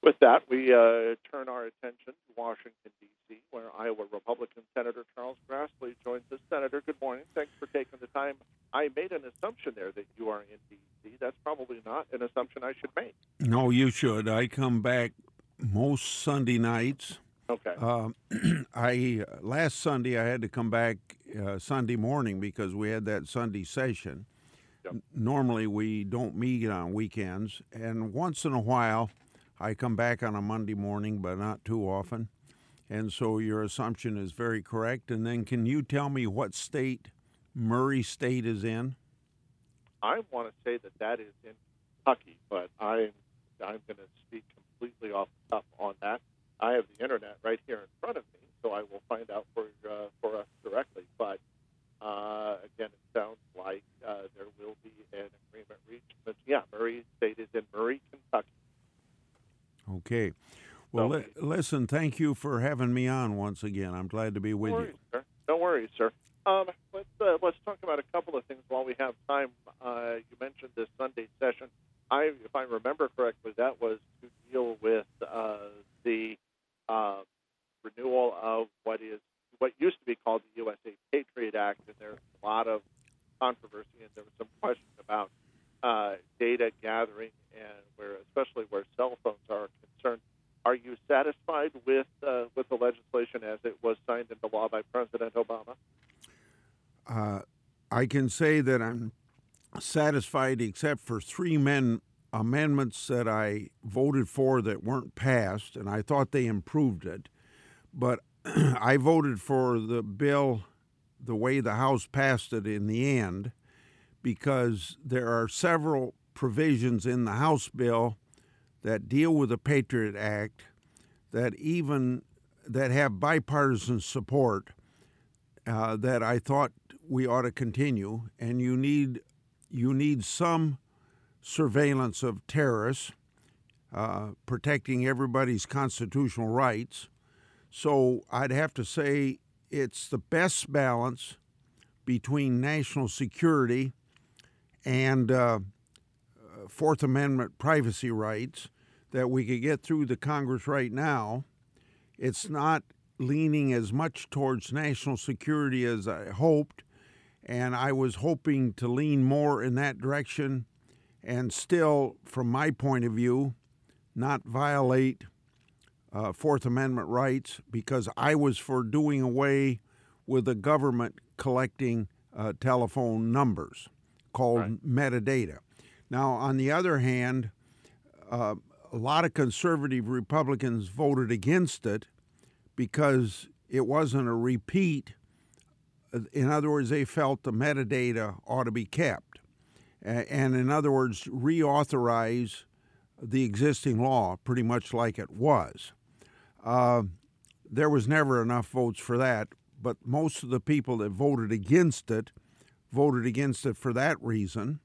With that, we turn our attention to Washington, D.C., where Iowa Republican Senator Charles Grassley joins us. Senator, good morning. Thanks for taking the time. I made an assumption there that you are in D.C. That's probably not an assumption I should make. No, you should. I come back most Sunday nights. Okay. I last Sunday I had to come back Sunday morning because we had that Sunday session. Yep. Normally we don't meet on weekends, and once in a while I come back on a Monday morning, but not too often. And so your assumption is very correct. And then can you tell me what state Murray State is in? I want to say that is in Kentucky, but I'm going to speak completely off the cuff on that. I have the internet right here in front of me, so I will find out for us directly. But again, it sounds like there will be an agreement reached. But yeah, Murray State is in Murray, Kentucky. Okay. Well, listen, thank you for having me on once again. I'm glad to be with you. Sir. No worries, sir. Let's talk about a couple of things while we have time. You mentioned this Sunday session. If I remember correctly, that was to deal with the renewal of what used to be called the USA Patriot Act, and there's a lot of controversy, and there was some question about data gathering, and especially where cell phones are concerned. Are you satisfied with the legislation as it was signed into law by President Obama? I can say that I'm satisfied, except for three amendments that I voted for that weren't passed, and I thought they improved it. But I voted for the bill the way the House passed it in the end, because there are several provisions in the House bill that deal with the Patriot Act that have bipartisan support that I thought we ought to continue. And you need some surveillance of terrorists, protecting everybody's constitutional rights. So I'd have to say it's the best balance between national security and Fourth Amendment privacy rights that we could get through the Congress right now. It's not leaning as much towards national security as I hoped, and I was hoping to lean more in that direction and still, from my point of view, not violate Fourth Amendment rights, because I was for doing away with the government collecting telephone numbers called metadata. Now, on the other hand, a lot of conservative Republicans voted against it because it wasn't a repeat. In other words, they felt the metadata ought to be kept. And in other words, reauthorize the existing law pretty much like it was. There was never enough votes for that, but most of the people that voted against it for that reason.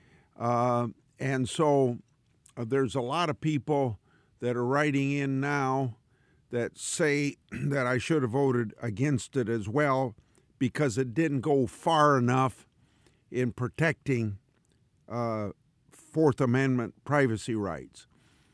And so there's a lot of people that are writing in now that say that I should have voted against it as well because it didn't go far enough in protecting Fourth Amendment privacy rights.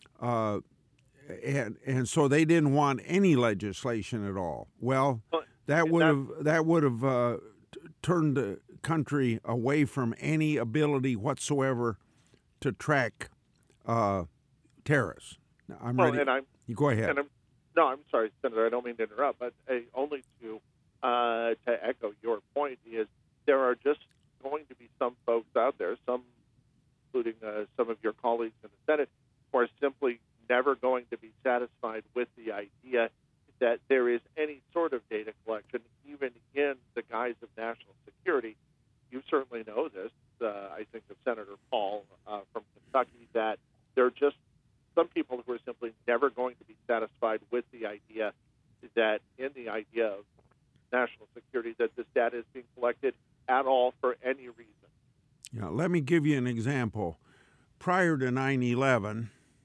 And so they didn't want any legislation at all. Well, that would have turned the country away from any ability whatsoever to track terrorists. Now, I'm ready. You go ahead. I'm sorry, Senator. I don't mean to interrupt, but only to echo your point is there are just going to be some folks out there, some including some of your colleagues in the Senate, who are simply never going to be satisfied with the idea that there is any sort of data collection, even in the guise of national security. You certainly know this. I think of Senator Paul from Kentucky, that there are just some people who are simply never going to be satisfied with the idea that in the idea of national security that this data is being collected at all for any reason. Yeah, let me give you an example. Prior to 9/11,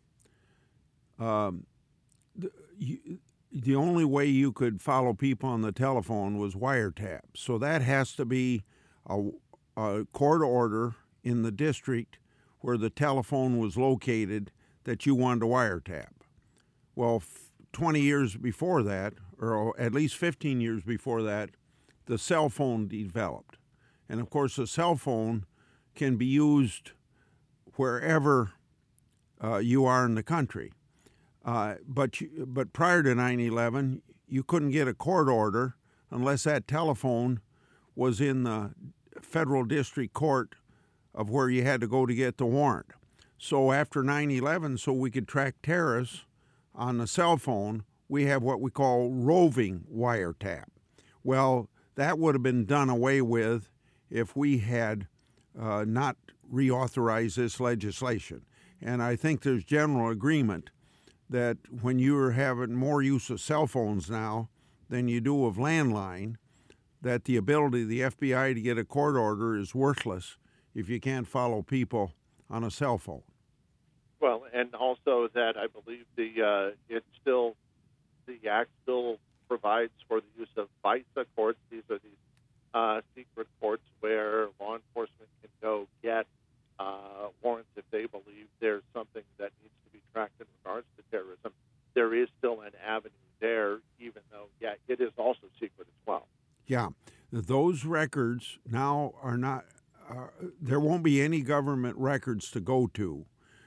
the only way you could follow people on the telephone was wiretap. So that has to be a court order in the district where the telephone was located that you wanted to wiretap. Well, 20 years before that, or at least 15 years before that, the cell phone developed. And of course, a cell phone can be used wherever you are in the country. But prior to 9/11, you couldn't get a court order unless that telephone was in the federal district court of where you had to go to get the warrant. So after 9/11, so we could track terrorists on the cell phone, we have what we call roving wiretap. Well, that would have been done away with if we had not reauthorized this legislation. And I think there's general agreement that when you're having more use of cell phones now than you do of landline, that the ability of the FBI to get a court order is worthless if you can't follow people on a cell phone. Well, and also that I believe the act still provides for the use of FISA courts. These are these secret courts where law enforcement can go get warrants if they believe there's something that needs to be tracked in regards to terrorism. There is still an avenue there, even though, it is also secret as well. Yeah, those records now are not, there won't be any government records to go to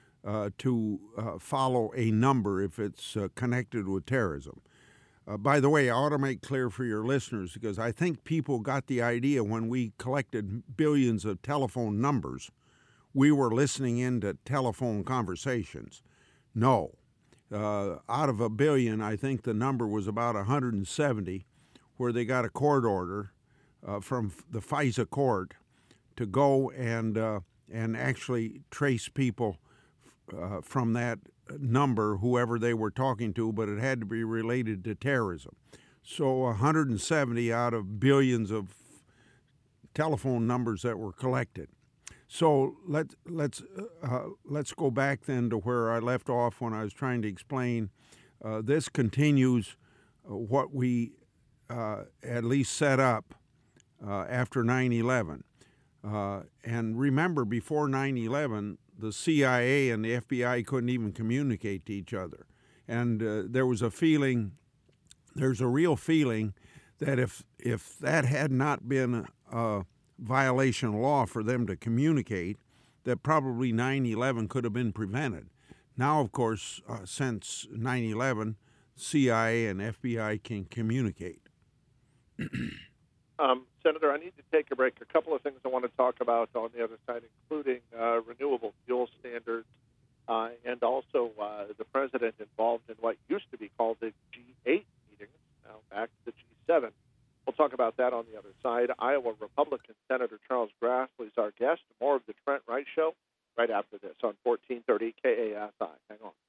follow a number if it's connected with terrorism. By the way, I ought to make clear for your listeners, because I think people got the idea when we collected billions of telephone numbers, we were listening into telephone conversations. No. Out of a billion, I think the number was about 170, where they got a court order from the FISA court to go and actually trace people from that number, whoever they were talking to, but it had to be related to terrorism. So 170 out of billions of telephone numbers that were collected. So let's go back then to where I left off when I was trying to explain. This continues what we at least set up after 9/11. And remember, before 9/11, the CIA and the FBI couldn't even communicate to each other. And there's a real feeling that if that had not been a violation of law for them to communicate, that probably 9/11 could have been prevented. Now, of course, since 9/11, CIA and FBI can communicate. Senator, I need to take a break. A couple of things I want to talk about on the other side, including renewable fuel standards and also the president involved in what used to be called the G8 meetings, now back to the G7. We'll talk about that on the other side. Iowa Republican Senator Charles Grassley is our guest. More of the Trent Wright Show right after this on 1430 KASI. Hang on.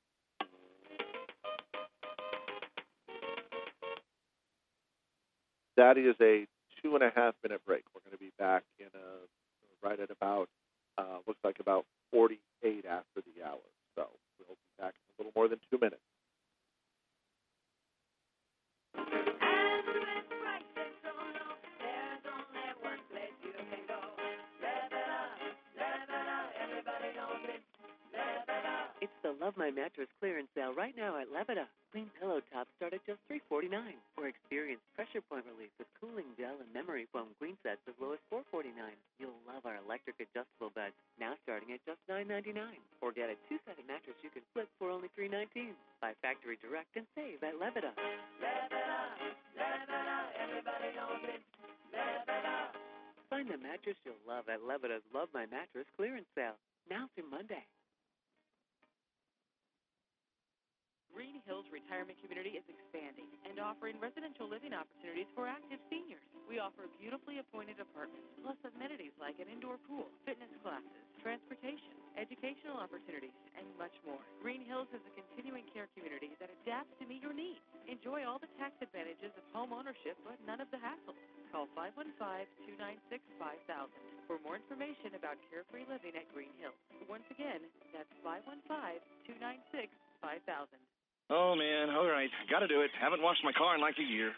That is a 2.5-minute break. We're going to be back in right at about, looks like about 48 after the hour. So we'll be back in a little more than 2 minutes. It's the Love My Mattress clearance sale right now at Levita. Clean pillow tops start at just $349, or experience pressure point relief with cooling gel and memory foam queen sets as low as $449. You'll love our electric adjustable beds, now starting at just $9.99. Or get a two-sided mattress you can flip for only $319. Buy factory direct and save at Levita. Levita, Levita, everybody knows it. Levita. Find the mattress you'll love at Levita's Love My Mattress clearance sale, now through Monday. Green Hills Retirement Community is expanding and offering residential living opportunities for active seniors. We offer beautifully appointed apartments, plus amenities like an indoor pool, fitness classes, transportation, educational opportunities, and much more. Green Hills is a continuing care community that adapts to meet your needs. Enjoy all the tax advantages of home ownership, but none of the hassle. Call 515-296-5000 for more information about carefree living at Green Hills. Once again, that's 515-296-5000. Oh, man, all right. Got to do it. Haven't washed my car in like a year.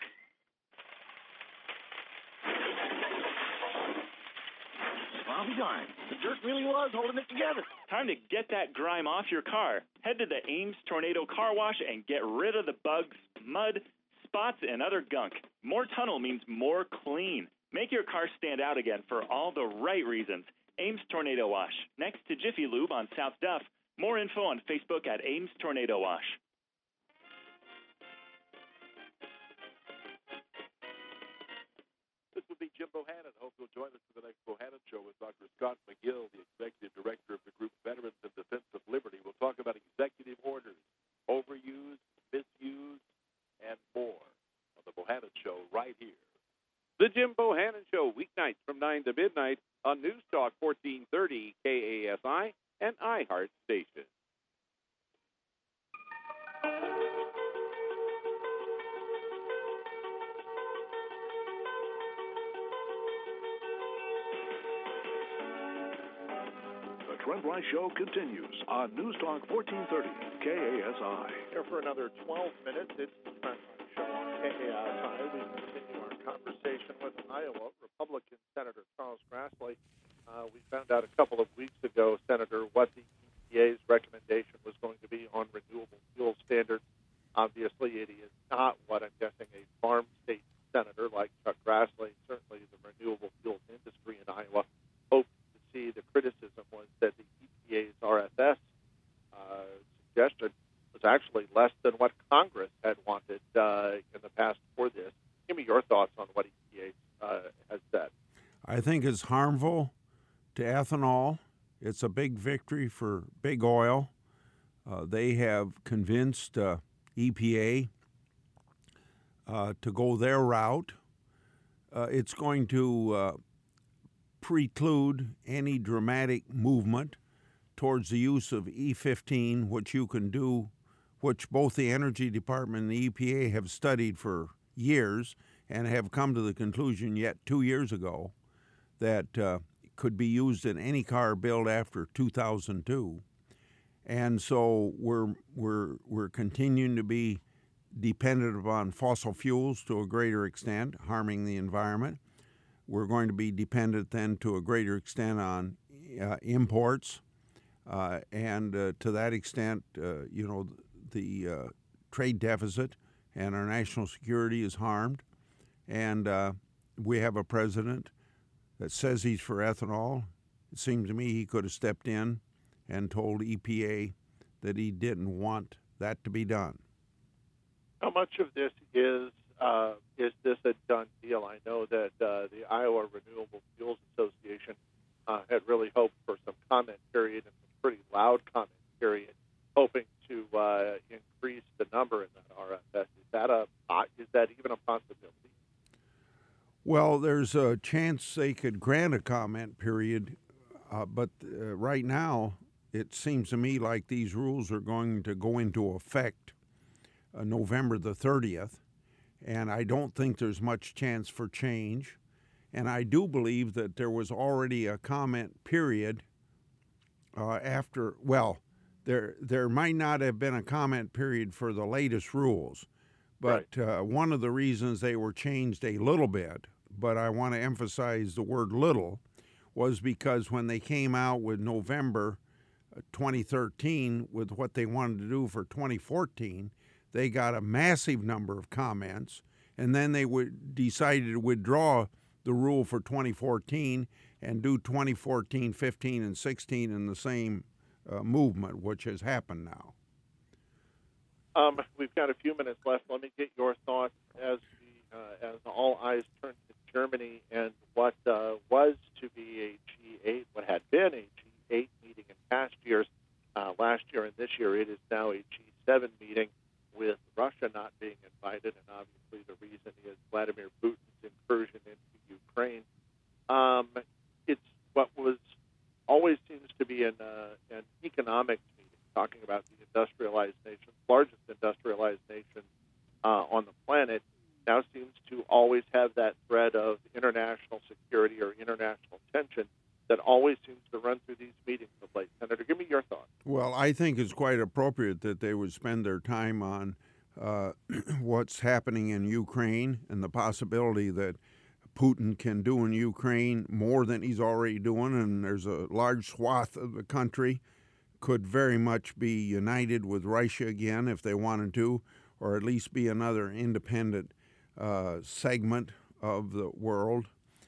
I'll be darned. The dirt really was holding it together. Time to get that grime off your car. Head to the Ames Tornado Car Wash and get rid of the bugs, mud, spots, and other gunk. More tunnel means more clean. Make your car stand out again for all the right reasons. Ames Tornado Wash, next to Jiffy Lube on South Duff. More info on Facebook at Ames Tornado Wash. This will be Jim Bohannon. Hope you'll join us for the next Bohannon Show with Dr. Scott McGill, the Executive Director of the group Veterans in Defense of Liberty. We'll talk about executive orders, overuse, misuse, and more on the Bohannon Show right here. The Jim Bohannon Show, weeknights from 9 to midnight on News Talk 1430 KASI and iHeart Station. The Trent Bryce Show continues on News Talk 1430 KASI. Here for another 12 minutes. It's the Trent Bryce Show on KASI. We continue our conversation with Iowa Republican Senator Charles Grassley. We found out a couple of weeks ago, Senator, what the EPA's recommendation was going to be on renewable fuel standards. Obviously, it is not what I'm guessing a farm state senator like Chuck Grassley, certainly the renewable fuels industry in Iowa, hoped to see. The criticism was that the EPA's RFS suggestion was actually less than what Congress had wanted in the past for this. Give me your thoughts on what EPA has said. I think it's harmful to ethanol. It's a big victory for big oil. They have convinced EPA to go their route. It's going to preclude any dramatic movement towards the use of E15, which you can do, which both the Energy Department and the EPA have studied for years and have come to the conclusion yet 2 years ago that could be used in any car built after 2002. And so we're continuing to be dependent upon fossil fuels to a greater extent, harming the environment. We're going to be dependent then to a greater extent on imports, and to that extent, the trade deficit and our national security is harmed. And we have a president that says he's for ethanol. It seems to me he could have stepped in and told EPA that he didn't want that to be done. How much of this is this a done deal? I know that the Iowa Renewable Fuels Association had really hoped for some comment period and some pretty loud comment period, hoping to increase the number in that RFS. Is that even a possibility? Well, there's a chance they could grant a comment period, but right now it seems to me like these rules are going to go into effect November the 30th, and I don't think there's much chance for change. And I do believe that there was already a comment period after, well, there might not have been a comment period for the latest rules, but right. One of the reasons they were changed a little bit, but I want to emphasize the word little, was because when they came out with November 2013 with what they wanted to do for 2014, they got a massive number of comments, and then they decided to withdraw the rule for 2014 and do 2014, 15, and 16 in the same movement, which has happened now. We've got a few minutes left. Let me get your thoughts as all eyes turn to Germany and what was to be a G8, what had been a G8 meeting in past years. Last year and this year, it is now a G7 meeting with Russia not being invited, and obviously the reason is Vladimir Putin's incursion into Ukraine. It's what was always seems to be an economics meeting, talking about the industrialized nations, largest industrialized nation on the planet, now seems to always have that thread of international security or international tension that always seems to run through these meetings of late. Senator, give me your thoughts. Well, I think it's quite appropriate that they would spend their time on what's happening in Ukraine and the possibility that Putin can do in Ukraine more than he's already doing, and there's a large swath of the country could very much be united with Russia again if they wanted to, or at least be another independent segment of the world.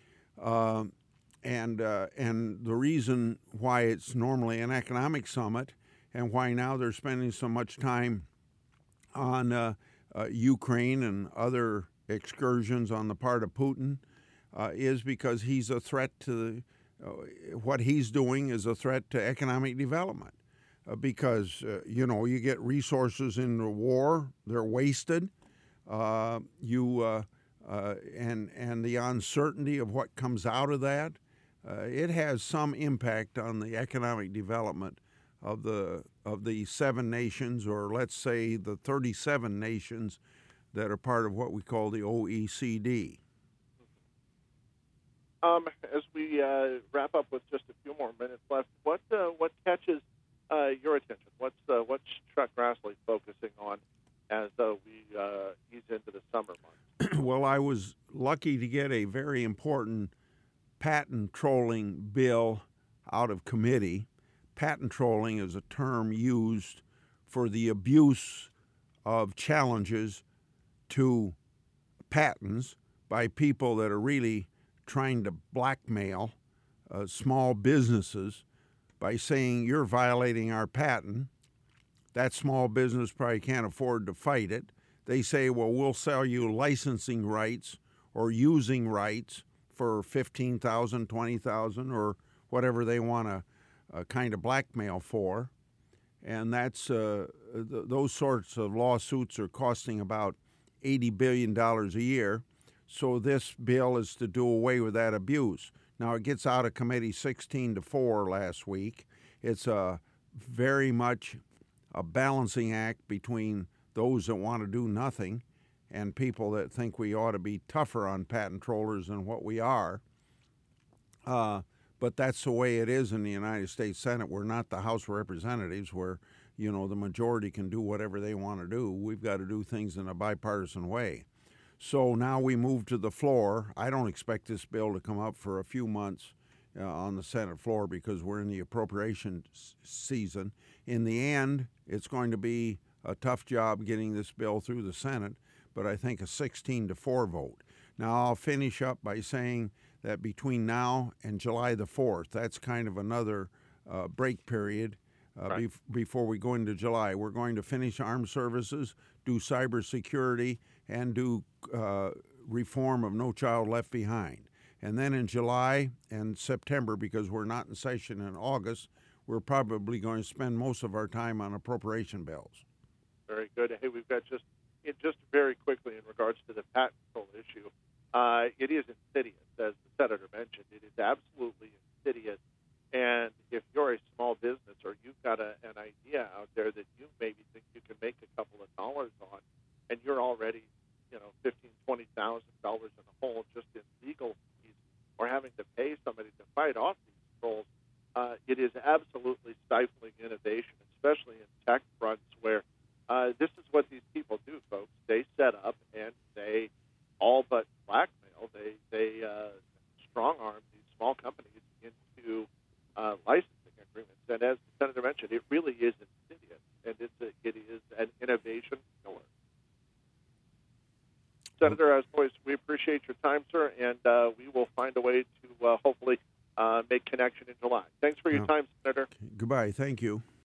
And the reason why it's normally an economic summit and why now they're spending so much time on Ukraine and other excursions on the part of Putin is because he's a threat to what he's doing is a threat to economic development. Because you get resources in the war, they're wasted. And the uncertainty of what comes out of that, it has some impact on the economic development of the 7 nations, or let's say the 37 nations that are part of what we call the OECD. As we wrap up with just a few more minutes left, what catches your attention? What's Chuck Grassley focusing on as we ease into the summer months? Well, I was lucky to get a very important patent trolling bill out of committee. Patent trolling is a term used for the abuse of challenges to patents by people that are really trying to blackmail small businesses by saying you're violating our patent. That small business probably can't afford to fight it. They say, well, we'll sell you licensing rights or using rights for $15,000, $20,000, or whatever they want to kind of blackmail for. And that's those sorts of lawsuits are costing about $80 billion a year. So this bill is to do away with that abuse. Now, it gets out of committee 16-4 last week. It's very much a balancing act between those that want to do nothing and people that think we ought to be tougher on patent trollers than what we are. But that's the way it is in the United States Senate. We're not the House of Representatives where, the majority can do whatever they want to do. We've got to do things in a bipartisan way. So now we move to the floor. I don't expect this bill to come up for a few months on the Senate floor because we're in the appropriation season. In the end, it's going to be a tough job getting this bill through the Senate, but I think a 16-4 vote. Now, I'll finish up by saying that between now and July the 4th, that's kind of another break period right. Before we go into July. We're going to finish armed services, do cybersecurity, and do reform of No Child Left Behind. And then in July and September, because we're not in session in August, we're probably going to spend most of our time on appropriation bills. Very good. Hey, we've got just very quickly in regards to the patent troll issue. It is insidious, as the senator mentioned. It is absolutely insidious. And if you're a small business or you've got an idea out there that you maybe think you can make a couple of dollars on, and you're already, $15,000, $20,000 in the hole just in legal fees or having to pay somebody to fight off these trolls, it is absolutely stifling innovation, especially in tech fronts where this is what these people do, folks. They set up and they all but blackmail. They strong-arm these small companies into licensing agreements. And as the senator mentioned, it really is insidious, and it is an innovation killer. Senator, as always, we appreciate your time, sir, and we will find a way to hopefully make connection in July. Thanks for your time, Senator. Goodbye. Thank you.